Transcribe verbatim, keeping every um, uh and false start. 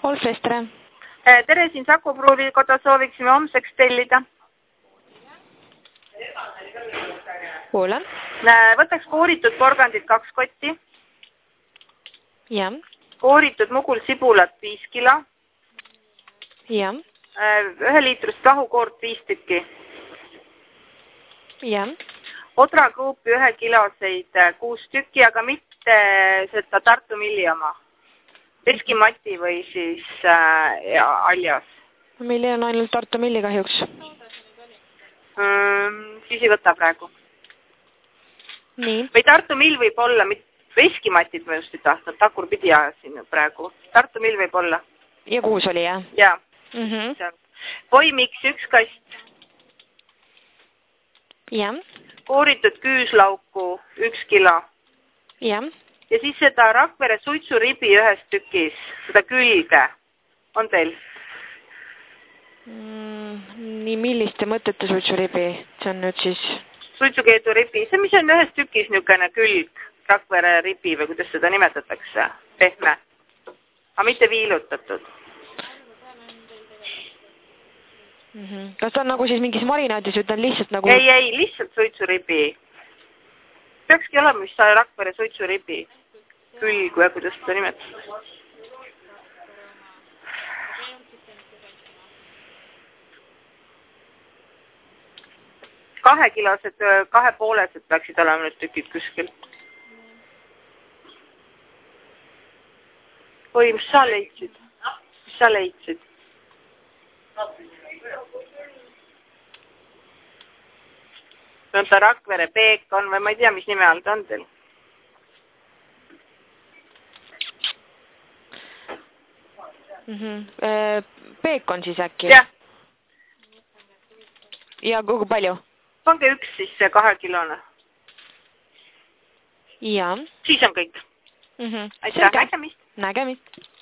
Olfres, tere. Tere, siin Saku Pruulikoda sooviksime homseks tellida. Kuulan. Võtaks kooritud porgandid kaks kotti. Ja. Kooritud mugul sibulat viis kilo. Ja. Ühe liitrust vahukoort viis tükki. Ja. Odragruupi ühe kiloseid kuus tükki, aga mitte seda Tartu Milli oma. Veskimati või siis äh, ja, aljas. Milli on ainult Tartu Milli kahjuks. Mm, siis ei võta praegu. Nii. Või Tartu Mill võib olla, veskimatid ma just ei tahtnud, takurpidi ajasin praegu. Tartu Mill võib olla. Ja kuus oli, jah? Jaa. Mm -hmm. Voimiks üks kast. Jah. Kooritud küüslauku üks kilo. Jah. Ja siis seda Rakvere suitsuribi ühes tükis, seda külge, on teil? Mm, nii milliste mõtete suitsuribi? See on nüüd siis... Suitsukeedu ribi, see mis on ühes tükis niisugune külg, Rakvere ribi või kuidas seda nimetatakse, pehme, aga mitte viilutatud. Mm -hmm. Kas ta on nagu siis mingis marinaadis või ta on lihtsalt nagu... Ei, ei, lihtsalt suitsuribi. Peakski olema, mis sai Rakvere suitsuribi. Külg või kuidas seda nimetatakse. Kahekilosed, kahepoolesed peaksid olema nüüd tükid kuskil. Oi, mis sa leidsid? Mis sa leidsid? on ta Rakvere peekon või ma ei tea, mis nime all ta on teil. Mm -hmm. Peekon siis äkki? Jah. Ja kui palju? Pange üks siis see kahekilone. Ja. Siis on kõik. Mm -hmm. Aitäh, nägemist. Nägemist.